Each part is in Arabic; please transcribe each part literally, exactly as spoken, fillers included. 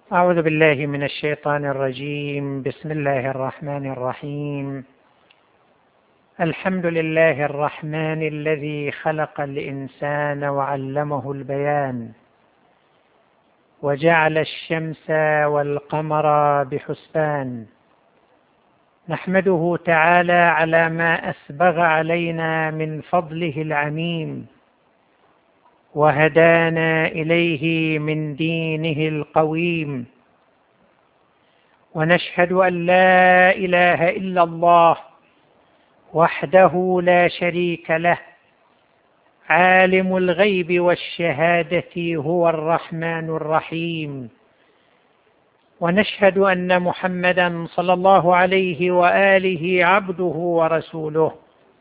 أعوذ بالله من الشيطان الرجيم. بسم الله الرحمن الرحيم. الحمد لله الرحمن الذي خلق الإنسان وعلمه البيان، وجعل الشمس والقمر بحسبان. نحمده تعالى على ما أسبغ علينا من فضله العميم، وهدانا إليه من دينه القويم. ونشهد أن لا إله إلا الله وحده لا شريك له، عالم الغيب والشهادة، هو الرحمن الرحيم. ونشهد أن محمدا صلى الله عليه وآله عبده ورسوله،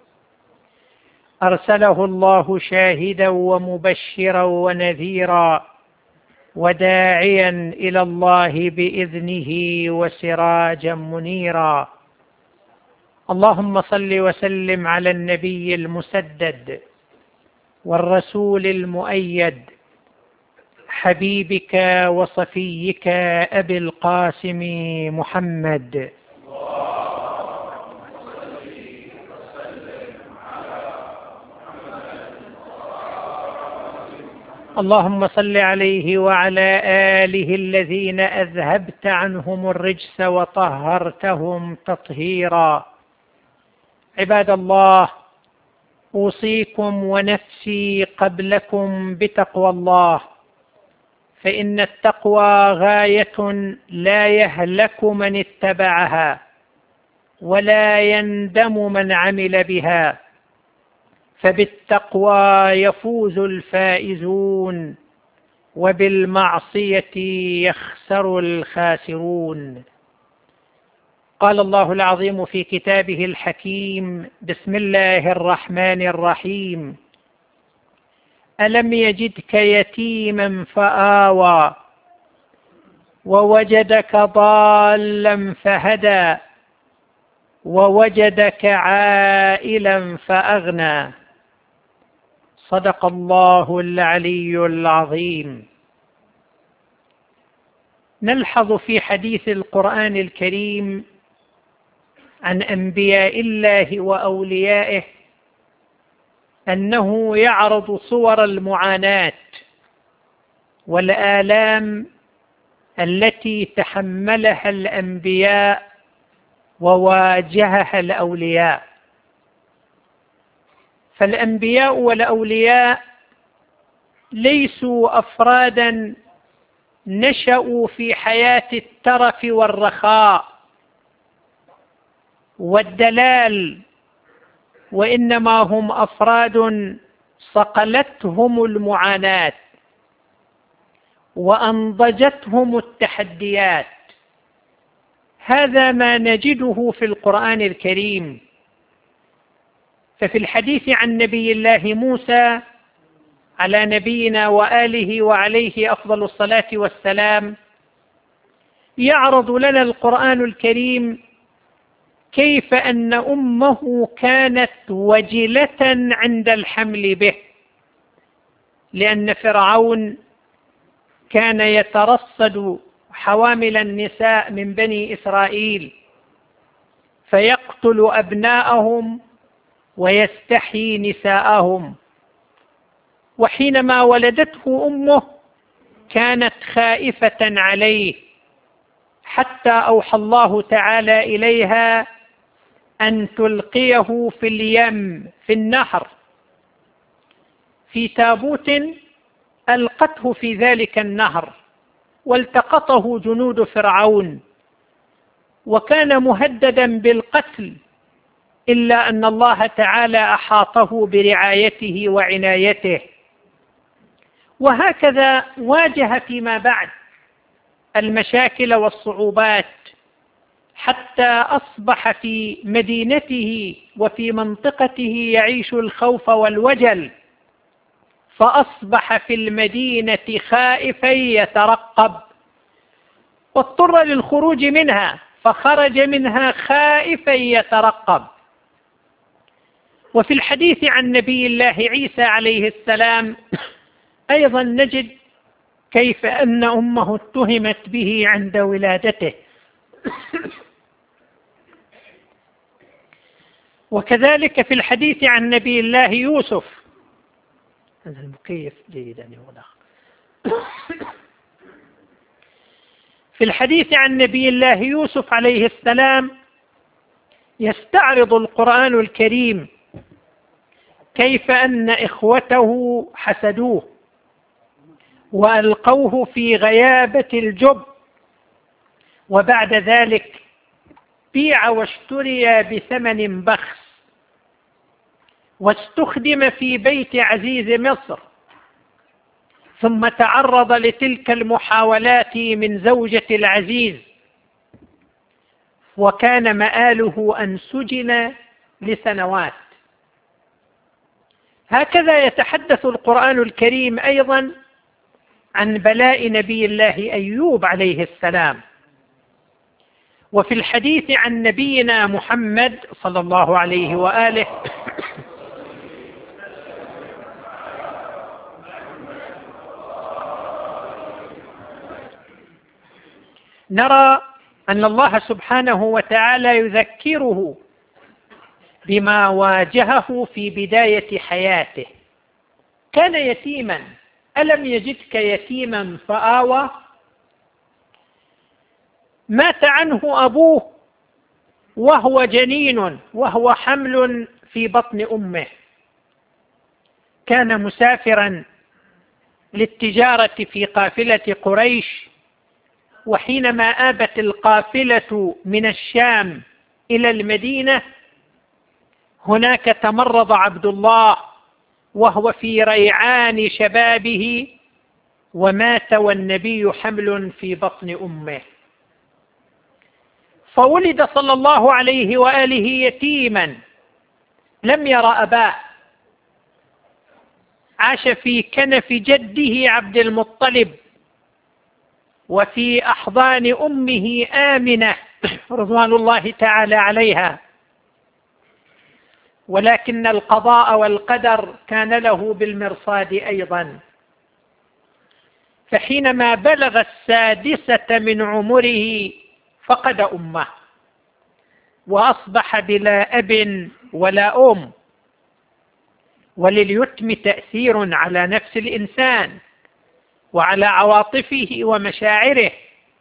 أرسله الله شاهدا ومبشرا ونذيرا، وداعيا إلى الله بإذنه وسراجا منيرا. اللهم صل وسلم على النبي المسدد والرسول المؤيد، حبيبك وصفيك أبي القاسم محمد. اللهم صل عليه وعلى آله الذين أذهبت عنهم الرجس وطهرتهم تطهيرا. عباد الله، أوصيكم ونفسي قبلكم بتقوى الله، فإن التقوى غاية لا يهلك من اتبعها ولا يندم من عمل بها، فبالتقوى يفوز الفائزون، وبالمعصية يخسر الخاسرون. قال الله العظيم في كتابه الحكيم: بسم الله الرحمن الرحيم. ألم يجدك يتيما فآوى، ووجدك ضالا فهدى، ووجدك عائلا فأغنى. صدق الله العلي العظيم. نلحظ في حديث القرآن الكريم عن أنبياء الله وأوليائه أنه يعرض صور المعاناة والآلام التي تحملها الأنبياء وواجهها الأولياء. فالأنبياء والأولياء ليسوا أفرادا نشأوا في حياة الترف والرخاء والدلال، وإنما هم أفراد صقلتهم المعاناة وأنضجتهم التحديات. هذا ما نجده في القرآن الكريم. ففي الحديث عن نبي الله موسى على نبينا وآله وعليه أفضل الصلاة والسلام، يعرض لنا القرآن الكريم كيف أن أمه كانت وجلة عند الحمل به، لأن فرعون كان يترصد حوامل النساء من بني إسرائيل فيقتل أبناءهم ويستحيي نساءهم. وحينما ولدته أمه كانت خائفة عليه، حتى أوحى الله تعالى إليها أن تلقيه في اليم، في النهر، في تابوت ألقته في ذلك النهر، والتقطه جنود فرعون، وكان مهددا بالقتل، إلا أن الله تعالى أحاطه برعايته وعنايته. وهكذا واجه فيما بعد المشاكل والصعوبات، حتى أصبح في مدينته وفي منطقته يعيش الخوف والوجل، فأصبح في المدينة خائفا يترقب، واضطر للخروج منها فخرج منها خائفا يترقب. وفي الحديث عن نبي الله عيسى عليه السلام أيضا نجد كيف أن أمه اتهمت به عند ولادته. وكذلك في الحديث عن نبي الله يوسف، هذا المكيف جيد أن يغلق. في الحديث عن نبي الله يوسف عليه السلام يستعرض القرآن الكريم كيف أن إخوته حسدوه وألقوه في غيابة الجب، وبعد ذلك بيع واشتري بثمن بخس، واستخدم في بيت عزيز مصر، ثم تعرض لتلك المحاولات من زوجة العزيز، وكان مآله أن سجن لسنوات. هكذا يتحدث القرآن الكريم أيضا عن بلاء نبي الله أيوب عليه السلام. وفي الحديث عن نبينا محمد صلى الله عليه وآله نرى أن الله سبحانه وتعالى يذكره بما واجهه في بداية حياته. كان يتيما، ألم يجدك يتيما فآوى؟ مات عنه أبوه وهو جنين، وهو حمل في بطن أمه. كان مسافرا للتجارة في قافلة قريش، وحينما آبت القافلة من الشام إلى المدينة هناك تمرض عبد الله وهو في ريعان شبابه، ومات والنبي حمل في بطن أمه. فولد صلى الله عليه وآله يتيما لم ير أباه، عاش في كنف جده عبد المطلب وفي أحضان أمه آمنة رضوان الله تعالى عليها، ولكن القضاء والقدر كان له بالمرصاد أيضا. فحينما بلغ السادسة من عمره فقد أمه، وأصبح بلا أب ولا أم. ولليتم تأثير على نفس الإنسان وعلى عواطفه ومشاعره،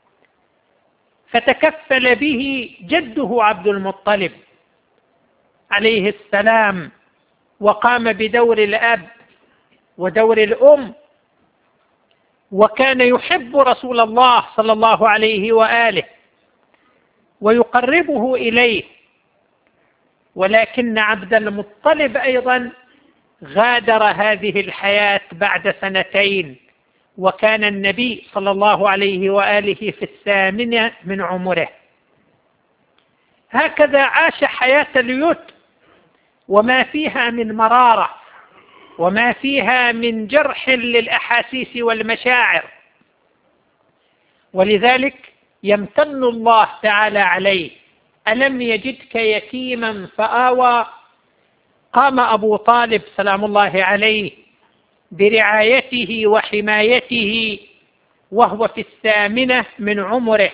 فتكفل به جده عبد المطلب عليه السلام، وقام بدور الأب ودور الأم، وكان يحب رسول الله صلى الله عليه وآله ويقربه إليه. ولكن عبد المطلب أيضا غادر هذه الحياة بعد سنتين، وكان النبي صلى الله عليه وآله في الثامنة من عمره. هكذا عاش حياة اليتم، وما فيها من مرارة، وما فيها من جرح للأحاسيس والمشاعر. ولذلك يمتن الله تعالى عليه: ألم يجدك يتيما فآوى. قام أبو طالب سلام الله عليه برعايته وحمايته وهو في الثامنة من عمره،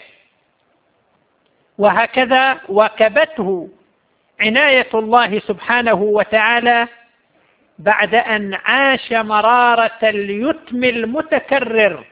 وهكذا وكبته عناية الله سبحانه وتعالى بعد أن عاش مرارة اليتم المتكرر.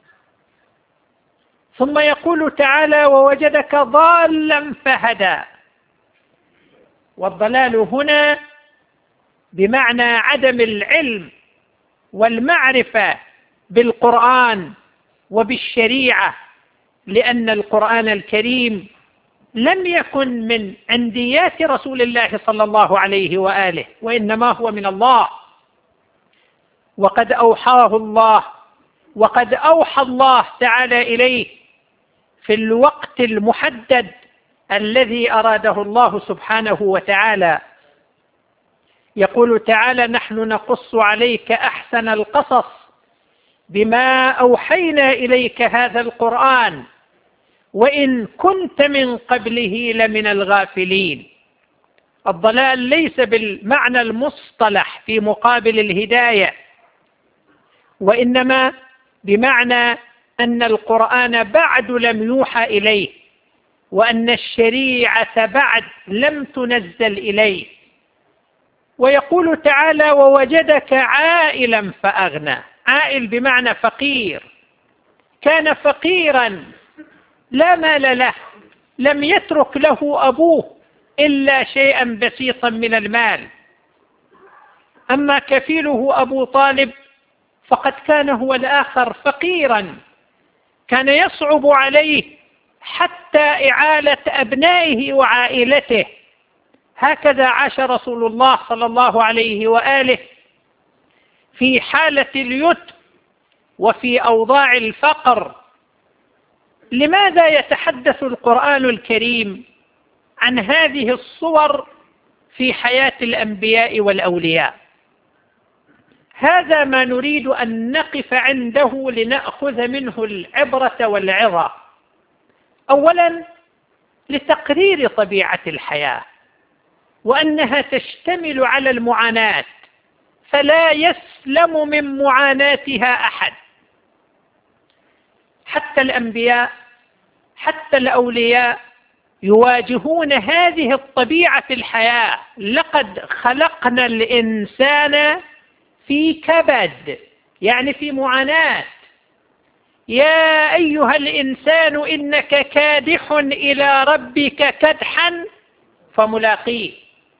ثم يقول تعالى: ووجدك ضالا فهدى. والضلال هنا بمعنى عدم العلم والمعرفة بالقرآن وبالشريعة، لأن القرآن الكريم لم يكن من عنديات رسول الله صلى الله عليه وآله، وإنما هو من الله، وقد أوحاه الله وقد أوحى الله تعالى إليه في الوقت المحدد الذي أراده الله سبحانه وتعالى. يقول تعالى: نحن نقص عليك أحسن القصص بما أوحينا إليك هذا القرآن وإن كنت من قبله لمن الغافلين. الضلال ليس بالمعنى المصطلح في مقابل الهداية، وإنما بمعنى أن القرآن بعد لم يوحى إليه، وأن الشريعة بعد لم تنزل إليه. ويقول تعالى: ووجدك عائلا فأغنى. عائل بمعنى فقير، كان فقيرا لا مال له، لم يترك له أبوه إلا شيئا بسيطا من المال. أما كفيله أبو طالب فقد كان هو الآخر فقيرا، كان يصعب عليه حتى إعالة أبنائه وعائلته. هكذا عاش رسول الله صلى الله عليه وآله في حالة اليتم وفي أوضاع الفقر. لماذا يتحدث القرآن الكريم عن هذه الصور في حياة الأنبياء والأولياء؟ هذا ما نريد أن نقف عنده لنأخذ منه العبرة والعظة. أولا، لتقرير طبيعة الحياة، وأنها تشتمل على المعاناة، فلا يسلم من معاناتها أحد. حتى الأنبياء، حتى الأولياء يواجهون هذه الطبيعة في الحياة. لقد خلقنا الإنسان في كبد، يعني في معاناة. يا أيها الإنسان إنك كادح إلى ربك كدحا فملاقيه.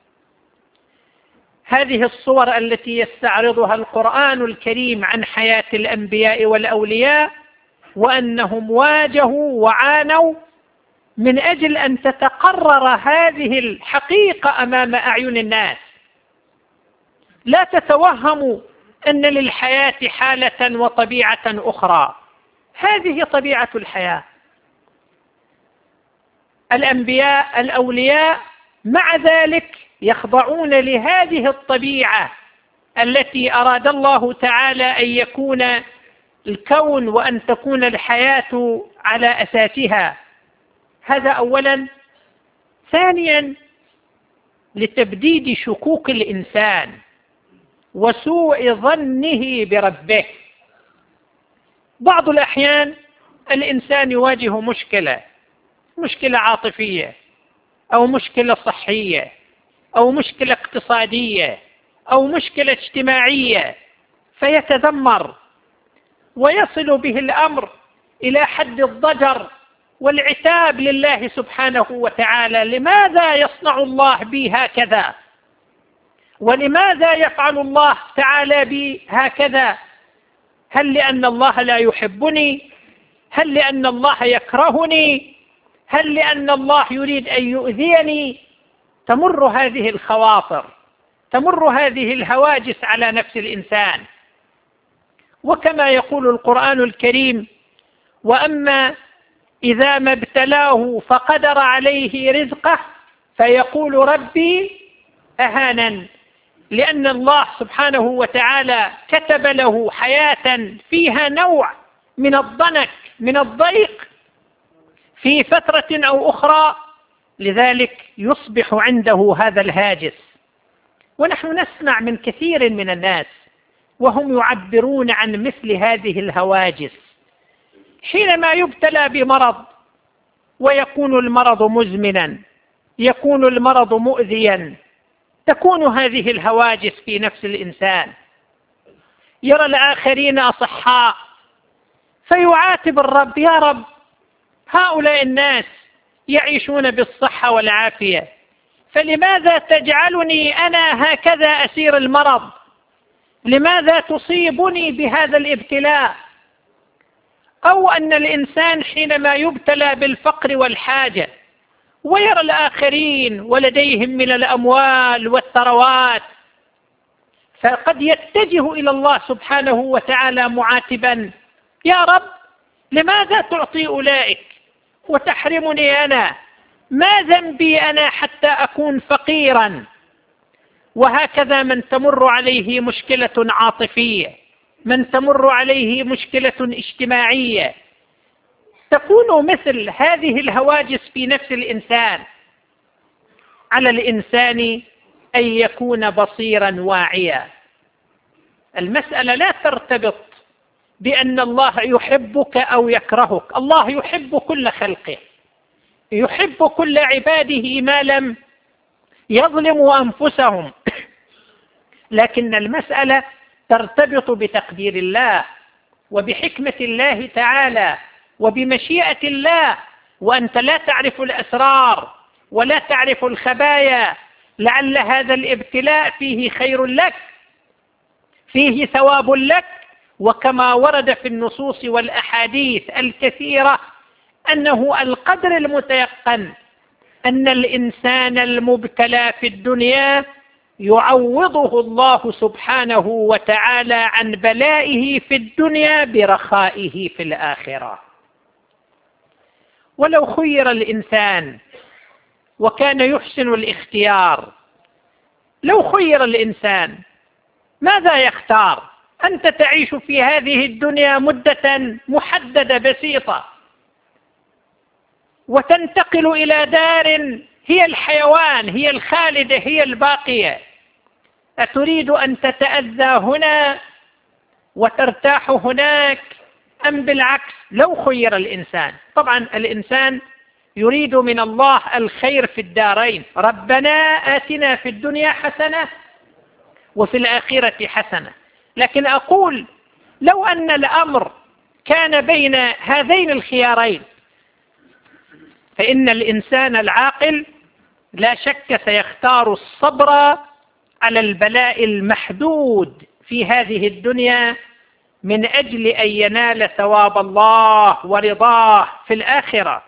هذه الصور التي يستعرضها القرآن الكريم عن حياة الأنبياء والأولياء، وأنهم واجهوا وعانوا من أجل أن تتقرر هذه الحقيقة أمام أعين الناس. لا تتوهموا أن للحياة حالة وطبيعة أخرى، هذه طبيعة الحياة. الأنبياء الأولياء مع ذلك يخضعون لهذه الطبيعة التي أراد الله تعالى أن يكون الكون وأن تكون الحياة على أساسها. هذا أولا. ثانيا، لتبديد شكوك الإنسان وسوء ظنه بربه. بعض الأحيان الإنسان يواجه مشكلة، مشكلة عاطفية أو مشكلة صحية أو مشكلة اقتصادية أو مشكلة اجتماعية، فيتذمر ويصل به الأمر إلى حد الضجر والعتاب لله سبحانه وتعالى. لماذا يصنع الله بي هكذا؟ ولماذا يفعل الله تعالى بي هكذا؟ هل لأن الله لا يحبني؟ هل لأن الله يكرهني؟ هل لأن الله يريد أن يؤذيني؟ تمر هذه الخواطر، تمر هذه الهواجس على نفس الإنسان. وكما يقول القرآن الكريم: وأما إذا ما ابتلاه فقدر عليه رزقه فيقول ربي أهانن، لأن الله سبحانه وتعالى كتب له حياة فيها نوع من الضنك، من الضيق في فترة أو أخرى، لذلك يصبح عنده هذا الهاجس. ونحن نسمع من كثير من الناس وهم يعبرون عن مثل هذه الهواجس، حينما يبتلى بمرض ويكون المرض مزمنا، يكون المرض مؤذيا، تكون هذه الهواجس في نفس الإنسان. يرى الآخرين أصحاء فيعاتب الرب: يا رب، هؤلاء الناس يعيشون بالصحة والعافية، فلماذا تجعلني أنا هكذا أسير المرض؟ لماذا تصيبني بهذا الابتلاء؟ أو أن الإنسان حينما يبتلى بالفقر والحاجة ويرى الآخرين ولديهم من الأموال والثروات، فقد يتجه إلى الله سبحانه وتعالى معاتبا: يا رب، لماذا تعطي أولئك وتحرمني أنا؟ ما ذنبي أنا حتى أكون فقيرا؟ وهكذا من تمر عليه مشكلة عاطفية، من تمر عليه مشكلة اجتماعية، تكون مثل هذه الهواجس في نفس الإنسان. على الإنسان أن يكون بصيرا واعيا. المسألة لا ترتبط بأن الله يحبك أو يكرهك. الله يحب كل خلقه، يحب كل عباده ما لم يظلموا أنفسهم، لكن المسألة ترتبط بتقدير الله وبحكمة الله تعالى وبمشيئة الله، وأنت لا تعرف الأسرار ولا تعرف الخبايا. لعل هذا الابتلاء فيه خير لك، فيه ثواب لك، وكما ورد في النصوص والأحاديث الكثيرة أنه القدر المتيقن أن الإنسان المبتلى في الدنيا يعوضه الله سبحانه وتعالى عن بلائه في الدنيا برخائه في الآخرة. ولو خير الإنسان وكان يحسن الاختيار، لو خير الإنسان ماذا يختار؟ أنت تعيش في هذه الدنيا مدة محددة بسيطة، وتنتقل إلى دار هي الحيوان، هي الخالدة، هي الباقية. أتريد أن تتأذى هنا وترتاح هناك، أم بالعكس؟ لو خير الإنسان، طبعا الإنسان يريد من الله الخير في الدارين، ربنا آتنا في الدنيا حسنة وفي الآخرة حسنة. لكن أقول لو أن الأمر كان بين هذين الخيارين، فإن الإنسان العاقل لا شك سيختار الصبر على البلاء المحدود في هذه الدنيا من أجل أن ينال ثواب الله ورضاه في الآخرة.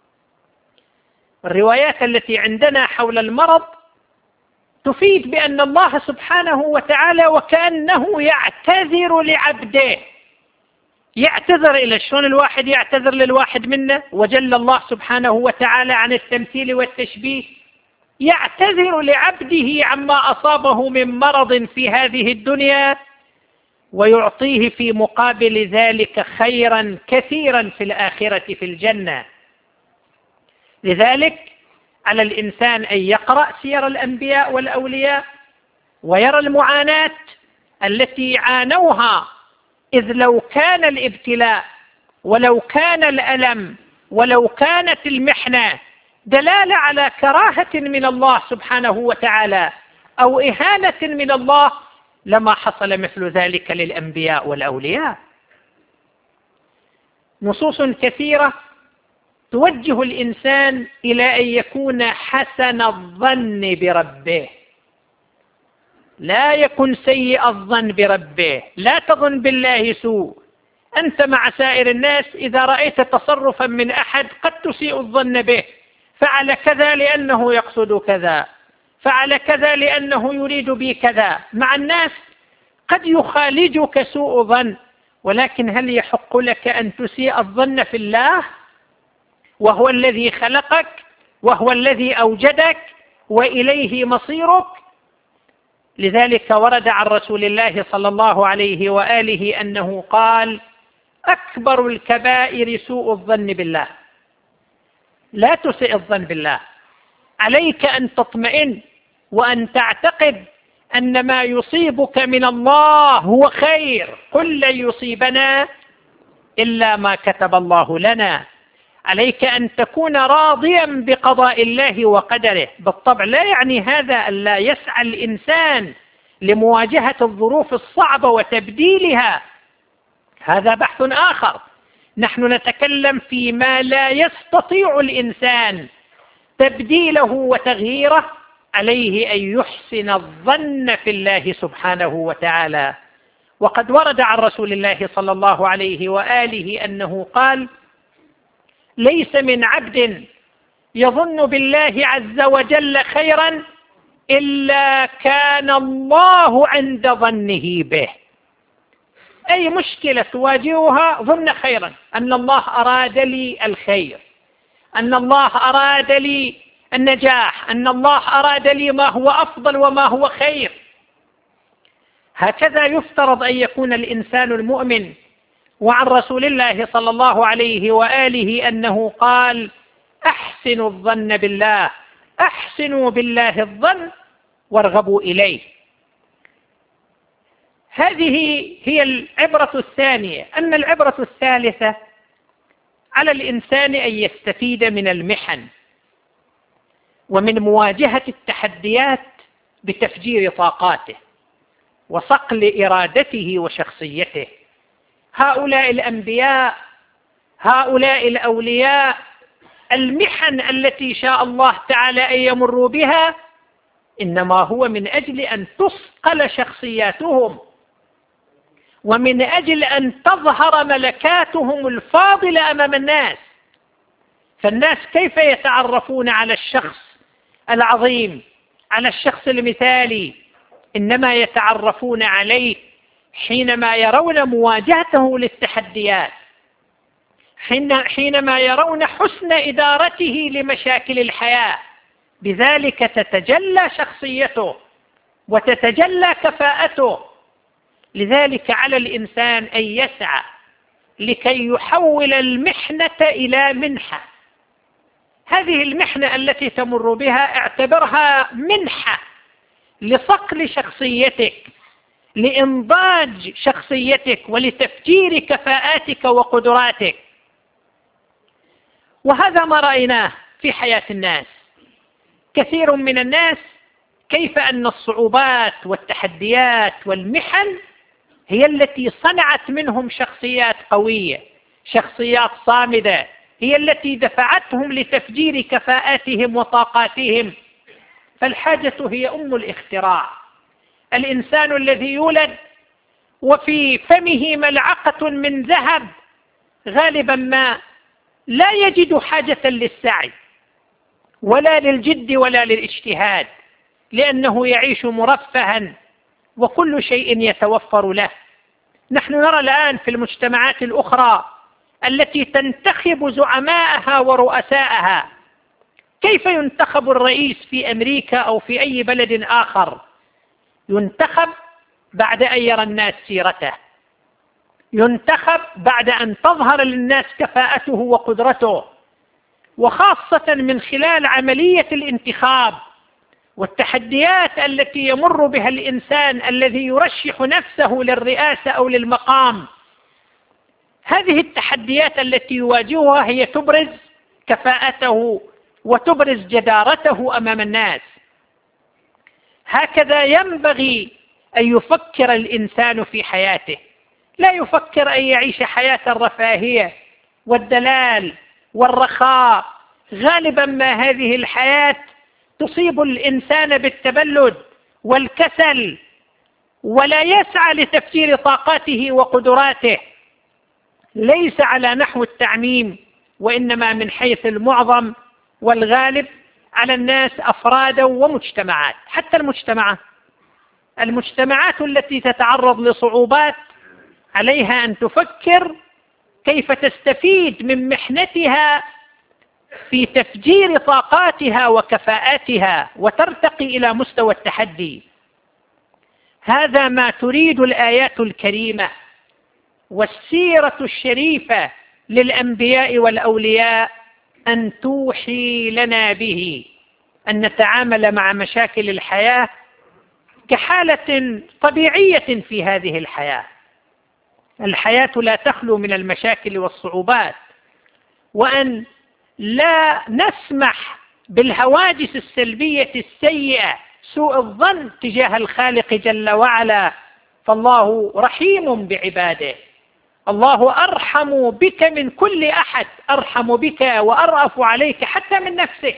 الروايات التي عندنا حول المرض تفيد بأن الله سبحانه وتعالى وكأنه يعتذر لعبده، يعتذر إلى شلون الواحد يعتذر للواحد منا، وجل الله سبحانه وتعالى عن التمثيل والتشبيه، يعتذر لعبده عما أصابه من مرض في هذه الدنيا، ويعطيه في مقابل ذلك خيرا كثيرا في الآخرة في الجنة. لذلك على الإنسان أن يقرأ سير الأنبياء والأولياء ويرى المعاناة التي عانوها، إذ لو كان الابتلاء ولو كان الألم ولو كانت المحنة دلالة على كراهة من الله سبحانه وتعالى أو إهانة من الله لما حصل مثل ذلك للأنبياء والأولياء. نصوص كثيرة توجه الإنسان إلى أن يكون حسن الظن بربه، لا يكن سيء الظن بربه، لا تظن بالله سوء. أنت مع سائر الناس إذا رأيت تصرفا من أحد قد تسيء الظن به، فعل كذا لأنه يقصد كذا، فعل كذا لأنه يريد بي كذا. مع الناس قد يخالجك سوء ظن، ولكن هل يحق لك أن تسيء الظن في الله وهو الذي خلقك وهو الذي أوجدك وإليه مصيرك؟ لذلك ورد عن رسول الله صلى الله عليه وآله أنه قال: أكبر الكبائر سوء الظن بالله. لا تسيء الظن بالله، عليك أن تطمئن وأن تعتقد أن ما يصيبك من الله هو خير. قل لن يصيبنا إلا ما كتب الله لنا. عليك أن تكون راضيا بقضاء الله وقدره. بالطبع لا يعني هذا أن لا يسعى الإنسان لمواجهة الظروف الصعبة وتبديلها، هذا بحث آخر. نحن نتكلم فيما لا يستطيع الإنسان تبديله وتغييره، عليه أن يحسن الظن في الله سبحانه وتعالى. وقد ورد عن رسول الله صلى الله عليه وآله أنه قال: ليس من عبد يظن بالله عز وجل خيرا إلا كان الله عند ظنه به. أي مشكلة تواجهها ظن خيرا، أن الله أراد لي الخير، أن الله أراد لي النجاح، أن الله أراد لي ما هو أفضل وما هو خير. هكذا يفترض أن يكون الإنسان المؤمن. وعن رسول الله صلى الله عليه وآله أنه قال: أحسنوا الظن بالله، أحسنوا بالله الظن وارغبوا إليه. هذه هي العبرة الثانية. أما العبرة الثالثة، على الإنسان أن يستفيد من المحن ومن مواجهة التحديات بتفجير طاقاته وصقل إرادته وشخصيته. هؤلاء الأنبياء، هؤلاء الأولياء، المحن التي شاء الله تعالى أن يمروا بها إنما هو من أجل أن تصقل شخصياتهم، ومن أجل أن تظهر ملكاتهم الفاضلة أمام الناس. فالناس كيف يتعرفون على الشخص العظيم، على الشخص المثالي؟ إنما يتعرفون عليه حينما يرون مواجهته للتحديات، حينما يرون حسن إدارته لمشاكل الحياة. بذلك تتجلى شخصيته وتتجلى كفاءته. لذلك على الإنسان أن يسعى لكي يحول المحنة إلى منحة. هذه المحنة التي تمر بها اعتبرها منحة لصقل شخصيتك، لإنضاج شخصيتك ولتفجير كفاءاتك وقدراتك. وهذا ما رأيناه في حياة الناس. كثير من الناس كيف أن الصعوبات والتحديات والمحن هي التي صنعت منهم شخصيات قوية، شخصيات صامدة، هي التي دفعتهم لتفجير كفاءاتهم وطاقاتهم. فالحاجة هي أم الاختراع. الإنسان الذي يولد وفي فمه ملعقة من ذهب غالبا ما لا يجد حاجة للسعي ولا للجد ولا للاجتهاد، لأنه يعيش مرفها وكل شيء يتوفر له. نحن نرى الآن في المجتمعات الأخرى التي تنتخب زعماءها ورؤساءها، كيف ينتخب الرئيس في أمريكا أو في أي بلد آخر؟ ينتخب بعد أن يرى الناس سيرته، ينتخب بعد أن تظهر للناس كفاءته وقدرته، وخاصة من خلال عملية الانتخاب والتحديات التي يمر بها الإنسان الذي يرشح نفسه للرئاسة أو للمقام. هذه التحديات التي يواجهها هي تبرز كفاءته وتبرز جدارته أمام الناس. هكذا ينبغي أن يفكر الإنسان في حياته، لا يفكر أن يعيش حياة الرفاهية والدلال والرخاء. غالبا ما هذه الحياة تصيب الإنسان بالتبلد والكسل، ولا يسعى لتفجير طاقاته وقدراته، ليس على نحو التعميم، وإنما من حيث المعظم والغالب على الناس أفرادا ومجتمعات. حتى المجتمعات المجتمعات التي تتعرض لصعوبات عليها أن تفكر كيف تستفيد من محنتها في تفجير طاقاتها وكفاءاتها وترتقي إلى مستوى التحدي. هذا ما تريد الآيات الكريمة والسيرة الشريفة للأنبياء والأولياء أن توحي لنا به، أن نتعامل مع مشاكل الحياة كحالة طبيعية في هذه الحياة. الحياة لا تخلو من المشاكل والصعوبات، وأن لا نسمح بالهواجس السلبية السيئة، سوء الظن تجاه الخالق جل وعلا. فالله رحيم بعباده، الله أرحم بك من كل أحد، أرحم بك وأرأف عليك حتى من نفسك.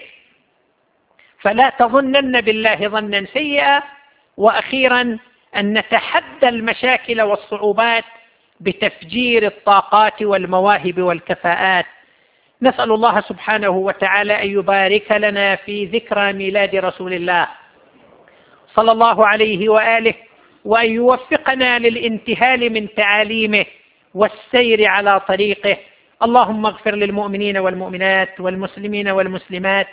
فلا تظنن بالله ظنا سيئا. وأخيرا أن نتحدى المشاكل والصعوبات بتفجير الطاقات والمواهب والكفاءات. نسأل الله سبحانه وتعالى أن يبارك لنا في ذكرى ميلاد رسول الله صلى الله عليه وآله، وأن يوفقنا للانتهال من تعاليمه والسير على طريقه. اللهم اغفر للمؤمنين والمؤمنات والمسلمين والمسلمات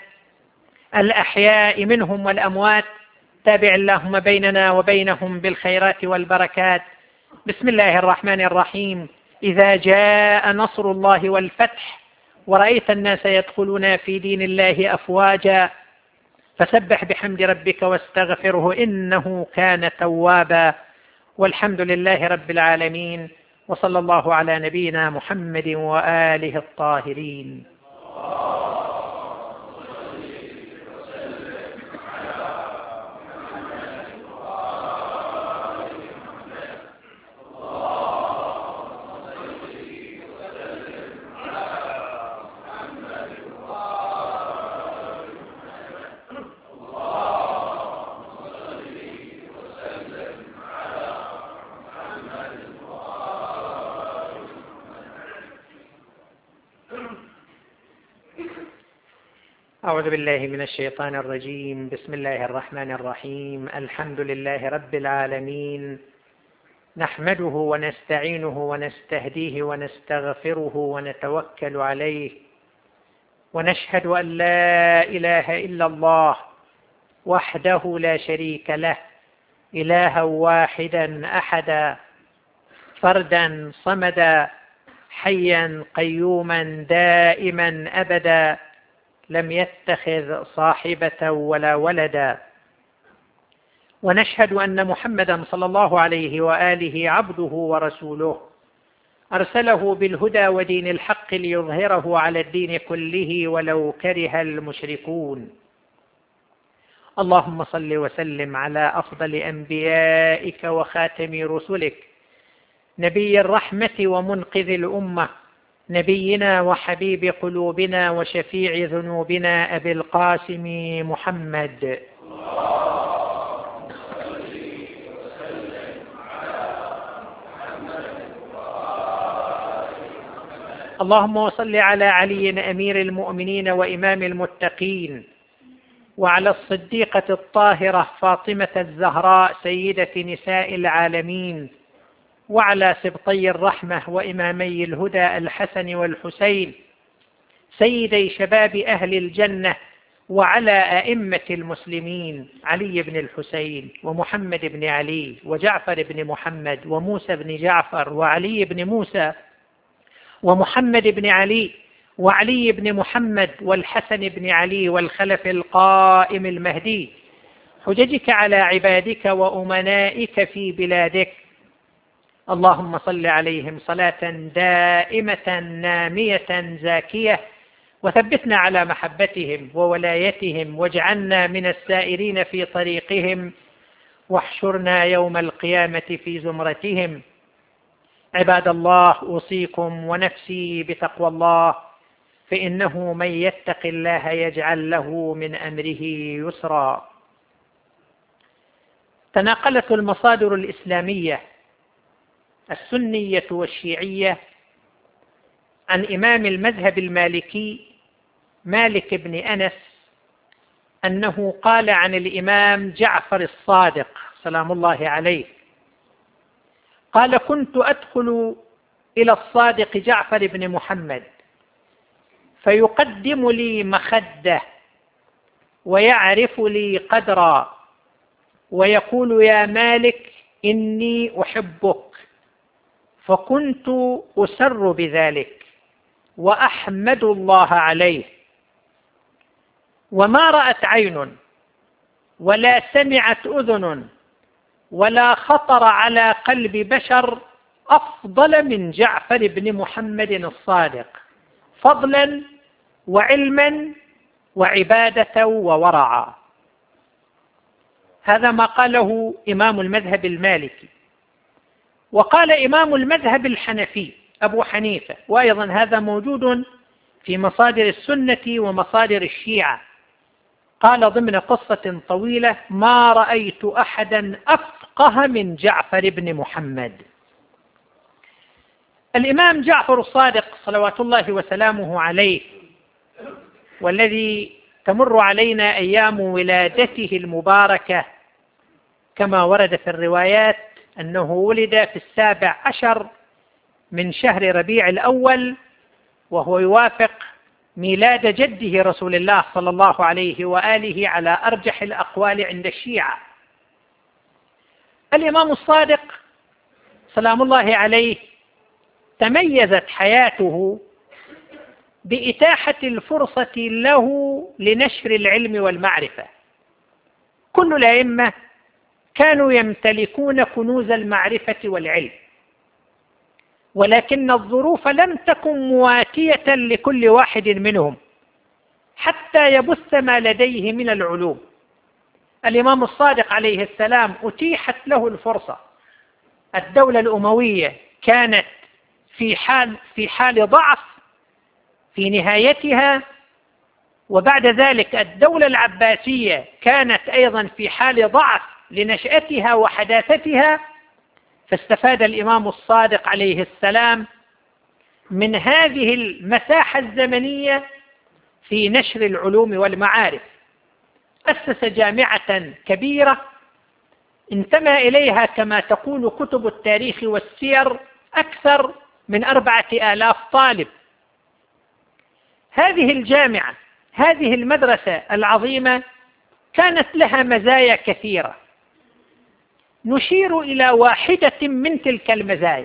الأحياء منهم والأموات. تابع اللهم بيننا وبينهم بالخيرات والبركات. بسم الله الرحمن الرحيم. إذا جاء نصر الله والفتح ورأيت الناس يدخلون في دين الله أفواجا فسبح بحمد ربك واستغفره إنه كان توابا. والحمد لله رب العالمين، وصلى الله على نبينا محمد وآله الطاهرين. أعوذ بالله من الشيطان الرجيم. بسم الله الرحمن الرحيم. الحمد لله رب العالمين، نحمده ونستعينه ونستهديه ونستغفره ونتوكل عليه، ونشهد أن لا إله إلا الله وحده لا شريك له، إلها واحدا أحدا فردا صمدا حيا قيوما دائما أبدا، لم يتخذ صاحبة ولا ولدا، ونشهد أن محمدا صلى الله عليه وآله عبده ورسوله، أرسله بالهدى ودين الحق ليظهره على الدين كله ولو كره المشركون. اللهم صل وسلم على أفضل أنبيائك وخاتم رسلك، نبي الرحمة ومنقذ الأمة، نبينا وحبيب قلوبنا وشفيع ذنوبنا أبي القاسم محمد. اللهم وصل على علي أمير المؤمنين وإمام المتقين، وعلى الصديقة الطاهرة فاطمة الزهراء سيدة نساء العالمين، وعلى سبطي الرحمة وإمامي الهدى الحسن والحسين سيدي شباب أهل الجنة، وعلى أئمة المسلمين علي بن الحسين ومحمد بن علي وجعفر بن محمد وموسى بن جعفر وعلي بن موسى ومحمد بن علي وعلي بن محمد والحسن بن علي والخلف القائم المهدي، حججك على عبادك وأمنائك في بلادك. اللهم صل عليهم صلاة دائمة نامية زاكية، وثبتنا على محبتهم وولايتهم، واجعلنا من السائرين في طريقهم، واحشرنا يوم القيامة في زمرتهم. عباد الله، أوصيكم ونفسي بتقوى الله، فإنه من يتق الله يجعل له من أمره يسرا. تناقلت المصادر الإسلامية السنية والشيعية عن إمام المذهب المالكي مالك بن أنس أنه قال عن الإمام جعفر الصادق سلام الله عليه، قال: كنت أدخل إلى الصادق جعفر بن محمد فيقدم لي مخدة ويعرف لي قدرا ويقول: يا مالك إني أحبك. فكنت أسر بذلك وأحمد الله عليه، وما رأت عين ولا سمعت أذن ولا خطر على قلب بشر أفضل من جعفر بن محمد الصادق، فضلا وعلما وعبادة وورعا. هذا ما قاله إمام المذهب المالكي. وقال إمام المذهب الحنفي أبو حنيفة، وأيضا هذا موجود في مصادر السنة ومصادر الشيعة، قال ضمن قصة طويلة: ما رأيت أحدا أفقه من جعفر بن محمد. الإمام جعفر الصادق صلوات الله وسلامه عليه، والذي تمر علينا أيام ولادته المباركة كما ورد في الروايات أنه ولد في السابع عشر من شهر ربيع الأول، وهو يوافق ميلاد جده رسول الله صلى الله عليه وآله على أرجح الأقوال عند الشيعة. الإمام الصادق سلام الله عليه تميزت حياته بإتاحة الفرصة له لنشر العلم والمعرفة. كل الأئمة كانوا يمتلكون كنوز المعرفة والعلم، ولكن الظروف لم تكن مواتية لكل واحد منهم حتى يبث ما لديه من العلوم. الإمام الصادق عليه السلام أتيحت له الفرصة. الدولة الأموية كانت في حال في حال ضعف في نهايتها، وبعد ذلك الدولة العباسية كانت أيضا في حال ضعف لنشأتها وحداثتها، فاستفاد الإمام الصادق عليه السلام من هذه المساحة الزمنية في نشر العلوم والمعارف. أسس جامعة كبيرة انتمى إليها كما تقول كتب التاريخ والسير أكثر من أربعة آلاف طالب. هذه الجامعة، هذه المدرسة العظيمة كانت لها مزايا كثيرة، نشير إلى واحدة من تلك المزايا،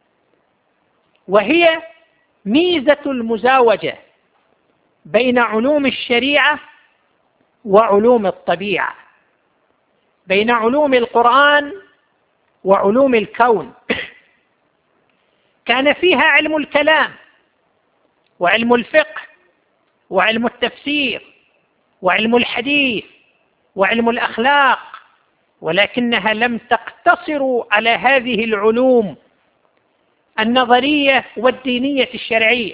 وهي ميزة المزاوجة بين علوم الشريعة وعلوم الطبيعة، بين علوم القرآن وعلوم الكون. كان فيها علم الكلام وعلم الفقه وعلم التفسير وعلم الحديث وعلم الأخلاق، ولكنها لم تقتصر على هذه العلوم النظرية والدينية الشرعية،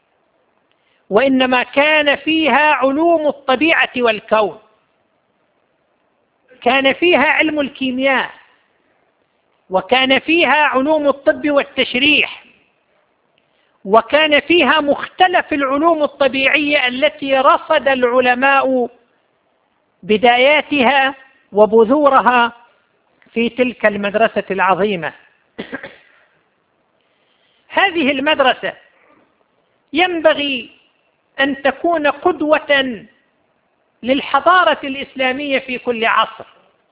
وإنما كان فيها علوم الطبيعة والكون. كان فيها علم الكيمياء، وكان فيها علوم الطب والتشريح، وكان فيها مختلف العلوم الطبيعية التي رصد العلماء بداياتها وبذورها في تلك المدرسة العظيمة. هذه المدرسة ينبغي أن تكون قدوة للحضارة الإسلامية في كل عصر.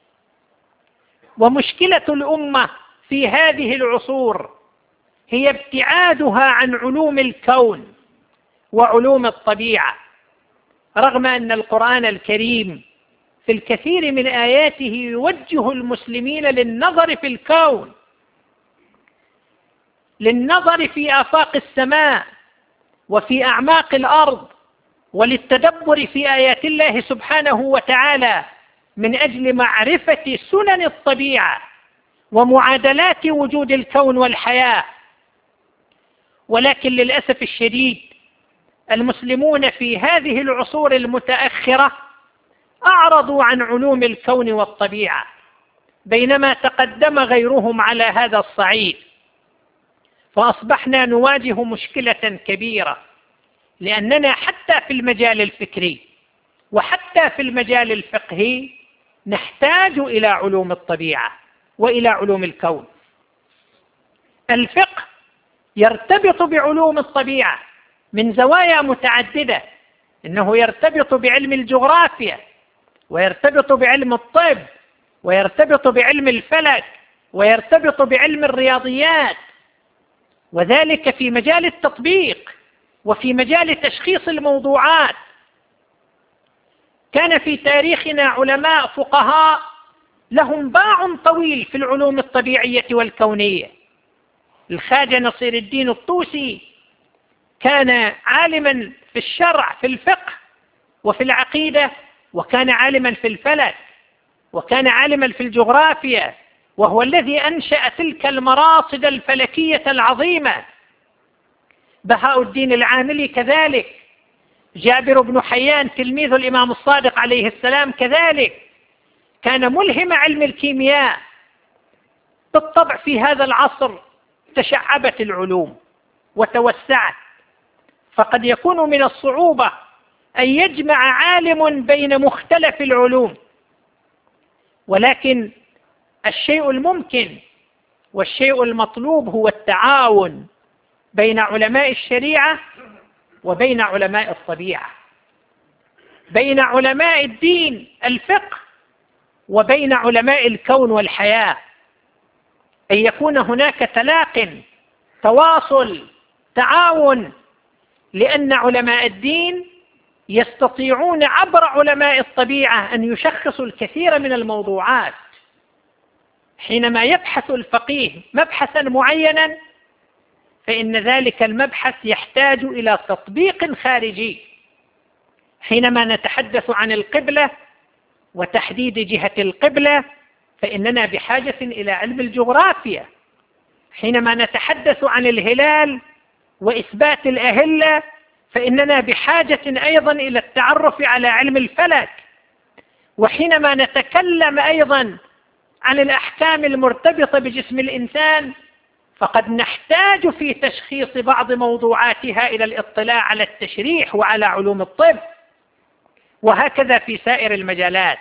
ومشكلة الأمة في هذه العصور هي ابتعادها عن علوم الكون وعلوم الطبيعة، رغم أن القرآن الكريم في الكثير من آياته يوجه المسلمين للنظر في الكون، للنظر في آفاق السماء وفي أعماق الأرض، وللتدبر في آيات الله سبحانه وتعالى من أجل معرفة سنن الطبيعة ومعادلات وجود الكون والحياة. ولكن للأسف الشديد المسلمون في هذه العصور المتأخرة أعرضوا عن علوم الكون والطبيعة، بينما تقدم غيرهم على هذا الصعيد، فأصبحنا نواجه مشكلة كبيرة، لأننا حتى في المجال الفكري وحتى في المجال الفقهي نحتاج إلى علوم الطبيعة وإلى علوم الكون. الفقه يرتبط بعلوم الطبيعة من زوايا متعددة، إنه يرتبط بعلم الجغرافيا، ويرتبط بعلم الطب، ويرتبط بعلم الفلك، ويرتبط بعلم الرياضيات، وذلك في مجال التطبيق وفي مجال تشخيص الموضوعات. كان في تاريخنا علماء فقهاء لهم باع طويل في العلوم الطبيعية والكونية. الخواجة نصير الدين الطوسي كان عالما في الشرع في الفقه وفي العقيدة، وكان عالما في الفلك، وكان عالما في الجغرافيا، وهو الذي أنشأ تلك المراصد الفلكية العظيمة. بهاء الدين العاملي كذلك، جابر بن حيان تلميذ الإمام الصادق عليه السلام كذلك كان ملهم علم الكيمياء. بالطبع في هذا العصر تشعبت العلوم وتوسعت، فقد يكون من الصعوبة أن يجمع عالم بين مختلف العلوم، ولكن الشيء الممكن والشيء المطلوب هو التعاون بين علماء الشريعة وبين علماء الطبيعة، بين علماء الدين الفقه وبين علماء الكون والحياة، أن يكون هناك تلاق، تواصل، تعاون، لأن علماء الدين يستطيعون عبر علماء الطبيعة أن يشخصوا الكثير من الموضوعات، حينما يبحث الفقيه مبحثا معينا فإن ذلك المبحث يحتاج إلى تطبيق خارجي. حينما نتحدث عن القبلة وتحديد جهة القبلة فإننا بحاجة إلى علم الجغرافيا. حينما نتحدث عن الهلال وإثبات الأهلة فإننا بحاجة أيضا إلى التعرف على علم الفلك. وحينما نتكلم أيضا عن الأحكام المرتبطة بجسم الإنسان فقد نحتاج في تشخيص بعض موضوعاتها إلى الاطلاع على التشريح وعلى علوم الطب، وهكذا في سائر المجالات.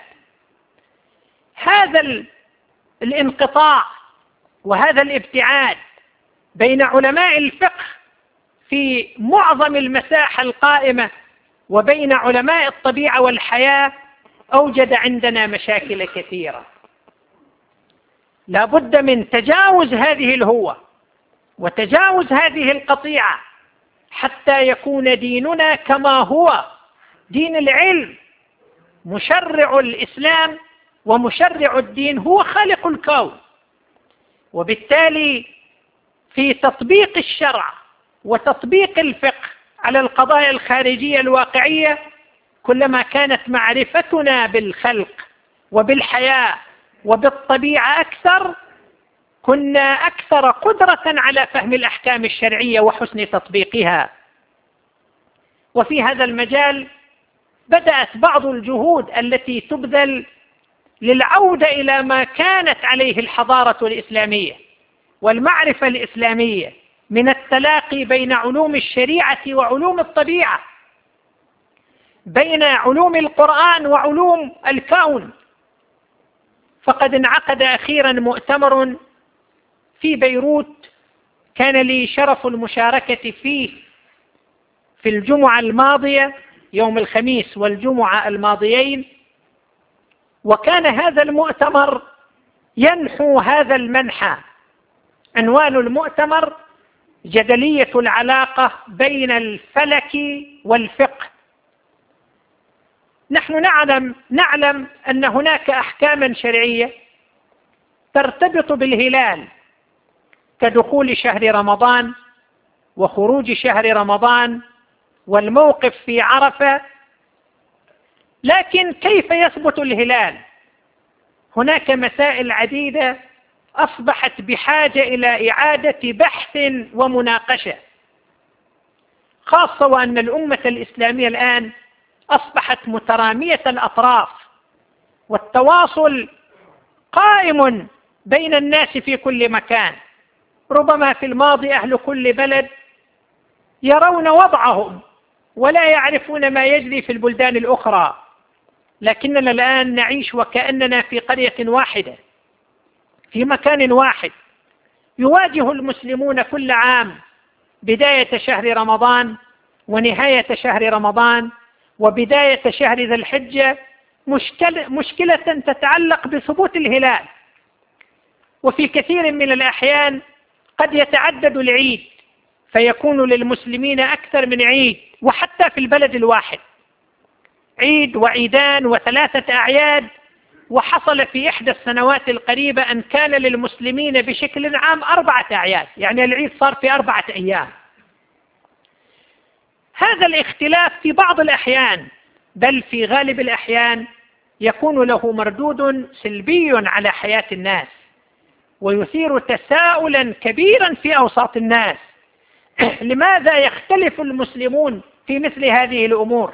هذا الانقطاع وهذا الابتعاد بين علماء الفقه في معظم المساحة القائمة وبين علماء الطبيعة والحياة أوجد عندنا مشاكل كثيرة. لا بد من تجاوز هذه الهوة وتجاوز هذه القطيعة حتى يكون ديننا كما هو دين العلم. مشرع الإسلام ومشرع الدين هو خالق الكون، وبالتالي في تطبيق الشرع وتطبيق الفقه على القضايا الخارجية الواقعية كلما كانت معرفتنا بالخلق وبالحياة وبالطبيعة أكثر كنا أكثر قدرة على فهم الأحكام الشرعية وحسن تطبيقها. وفي هذا المجال بدأت بعض الجهود التي تبذل للعودة إلى ما كانت عليه الحضارة الإسلامية والمعرفة الإسلامية من التلاقي بين علوم الشريعة وعلوم الطبيعة، بين علوم القرآن وعلوم الكون. فقد انعقد أخيرا مؤتمر في بيروت كان لي شرف المشاركة فيه في الجمعة الماضية يوم الخميس والجمعة الماضيين، وكان هذا المؤتمر ينحو هذا المنحى. عنوان المؤتمر جدلية العلاقة بين الفلك والفقه. نحن نعلم نعلم أن هناك أحكاما شرعية ترتبط بالهلال كدخول شهر رمضان وخروج شهر رمضان والموقف في عرفة، لكن كيف يثبت الهلال؟ هناك مسائل عديدة أصبحت بحاجة إلى إعادة بحث ومناقشة، خاصة وأن الأمة الإسلامية الآن أصبحت مترامية الأطراف، والتواصل قائم بين الناس في كل مكان. ربما في الماضي أهل كل بلد يرون وضعهم ولا يعرفون ما يجري في البلدان الأخرى، لكننا الآن نعيش وكأننا في قرية واحدة في مكان واحد. يواجه المسلمون كل عام بداية شهر رمضان ونهاية شهر رمضان وبداية شهر ذي الحجة مشكلة, مشكلة تتعلق بثبوت الهلال. وفي كثير من الأحيان قد يتعدد العيد فيكون للمسلمين أكثر من عيد، وحتى في البلد الواحد عيد وعيدان وثلاثة أعياد. وحصل في إحدى السنوات القريبة أن كان للمسلمين بشكل عام أربعة أعياد، يعني العيد صار في أربعة أيام. هذا الاختلاف في بعض الأحيان بل في غالب الأحيان يكون له مردود سلبي على حياة الناس ويثير تساؤلا كبيرا في أوساط الناس. لماذا يختلف المسلمون في مثل هذه الأمور؟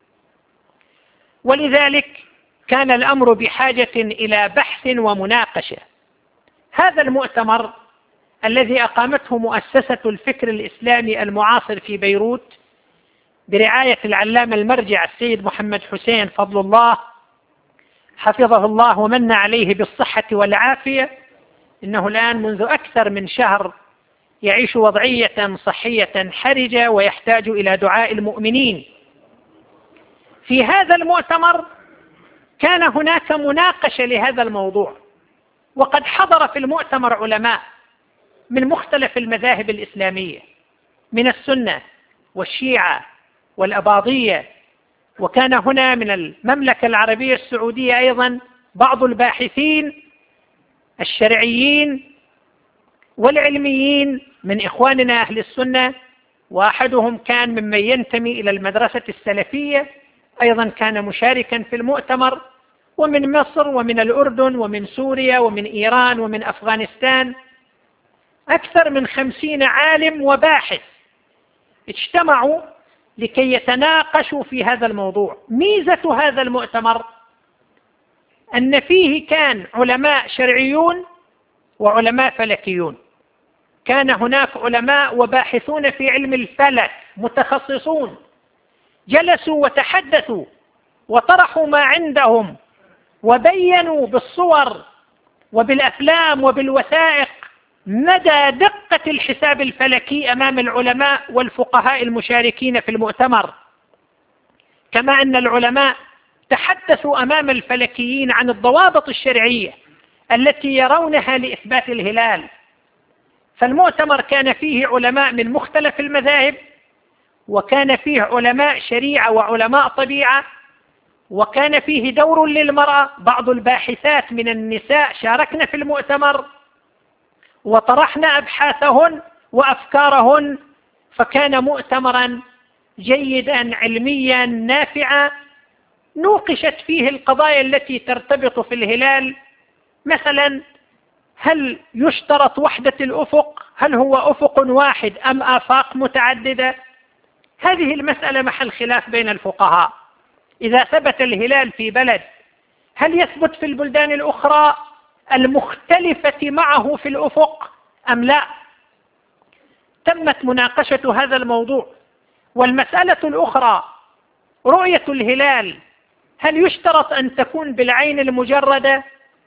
ولذلك كان الأمر بحاجة إلى بحث ومناقشة. هذا المؤتمر الذي أقامته مؤسسة الفكر الإسلامي المعاصر في بيروت برعاية العلامة المرجع السيد محمد حسين فضل الله حفظه الله ومن عليه بالصحة والعافية، إنه الآن منذ أكثر من شهر يعيش وضعية صحية حرجة ويحتاج إلى دعاء المؤمنين. في هذا المؤتمر كان هناك مناقشة لهذا الموضوع، وقد حضر في المؤتمر علماء من مختلف المذاهب الإسلامية من السنة والشيعة والأباضية، وكان هنا من المملكة العربية السعودية أيضا بعض الباحثين الشرعيين والعلميين من إخواننا أهل السنة، وأحدهم كان ممن ينتمي إلى المدرسة السلفية، أيضا كان مشاركا في المؤتمر، ومن مصر ومن الأردن ومن سوريا ومن إيران ومن أفغانستان، أكثر من خمسين عالم وباحث اجتمعوا لكي يتناقشوا في هذا الموضوع. ميزة هذا المؤتمر أن فيه كان علماء شرعيون وعلماء فلكيون، كان هناك علماء وباحثون في علم الفلك متخصصون، جلسوا وتحدثوا وطرحوا ما عندهم وبينوا بالصور وبالأفلام وبالوثائق مدى دقة الحساب الفلكي أمام العلماء والفقهاء المشاركين في المؤتمر. كما أن العلماء تحدثوا أمام الفلكيين عن الضوابط الشرعية التي يرونها لإثبات الهلال. فالمؤتمر كان فيه علماء من مختلف المذاهب، وكان فيه علماء شريعة وعلماء طبيعة، وكان فيه دور للمرأة. بعض الباحثات من النساء شاركن في المؤتمر وطرحن أبحاثهن وأفكارهن، فكان مؤتمرا جيدا علميا نافعا. نوقشت فيه القضايا التي ترتبط في الهلال، مثلا هل يشترط وحدة الأفق؟ هل هو أفق واحد أم آفاق متعددة؟ هذه المسألة محل خلاف بين الفقهاء. إذا ثبت الهلال في بلد، هل يثبت في البلدان الأخرى المختلفة معه في الأفق أم لا؟ تمت مناقشة هذا الموضوع. والمسألة الأخرى رؤية الهلال، هل يشترط أن تكون بالعين المجردة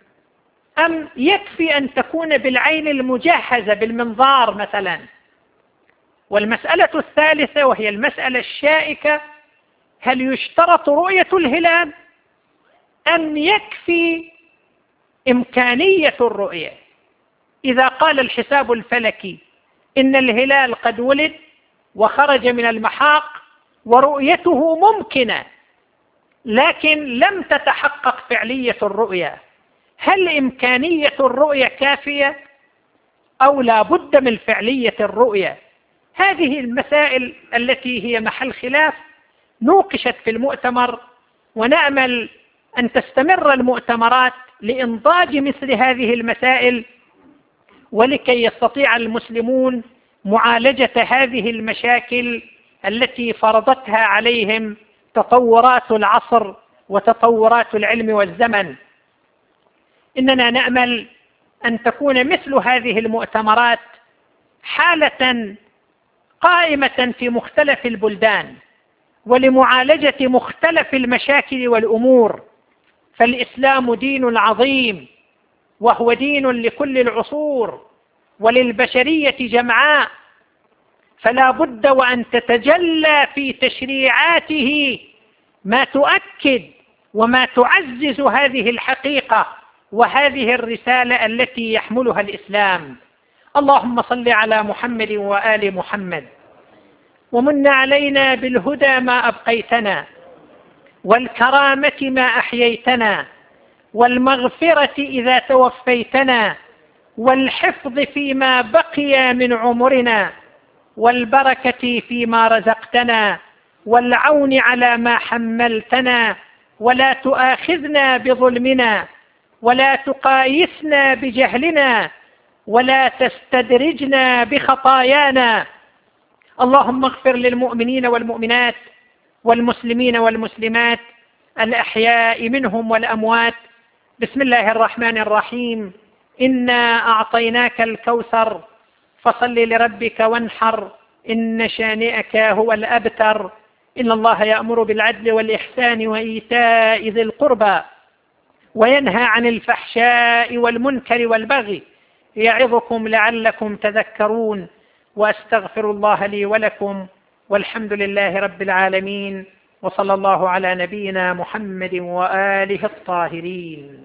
أم يكفي أن تكون بالعين المجهزة بالمنظار مثلا؟ والمسألة الثالثة وهي المسألة الشائكة، هل يشترط رؤية الهلال أم يكفي إمكانية الرؤية؟ إذا قال الحساب الفلكي إن الهلال قد ولد وخرج من المحاق ورؤيته ممكنة لكن لم تتحقق فعلية الرؤية، هل إمكانية الرؤية كافية أو لا بد من فعلية الرؤية؟ هذه المسائل التي هي محل خلاف نوقشت في المؤتمر، ونأمل أن تستمر المؤتمرات لإنضاج مثل هذه المسائل، ولكي يستطيع المسلمون معالجة هذه المشاكل التي فرضتها عليهم تطورات العصر وتطورات العلم والزمن. إننا نأمل أن تكون مثل هذه المؤتمرات حالة قائمة في مختلف البلدان ولمعالجة مختلف المشاكل والأمور، فالإسلام دين عظيم وهو دين لكل العصور وللبشرية جمعاء، فلا بد وأن تتجلى في تشريعاته ما تؤكد وما تعزز هذه الحقيقة وهذه الرسالة التي يحملها الإسلام. اللهم صل على محمد وآل محمد، ومن علينا بالهدى ما أبقيتنا، والكرامة ما أحييتنا، والمغفرة إذا توفيتنا، والحفظ فيما بقي من عمرنا، والبركة فيما رزقتنا، والعون على ما حملتنا، ولا تؤاخذنا بظلمنا، ولا تقايسنا بجهلنا، ولا تستدرجنا بخطايانا. اللهم اغفر للمؤمنين والمؤمنات والمسلمين والمسلمات الأحياء منهم والأموات. بسم الله الرحمن الرحيم. إنا أعطيناك الكوثر فصل لربك وانحر، إن شانئك هو الأبتر. إن الله يأمر بالعدل والإحسان وإيتاء ذي القربى وينهى عن الفحشاء والمنكر والبغي، يعظكم لعلكم تذكرون. وأستغفر الله لي ولكم، والحمد لله رب العالمين، وصلى الله على نبينا محمد وآله الطاهرين.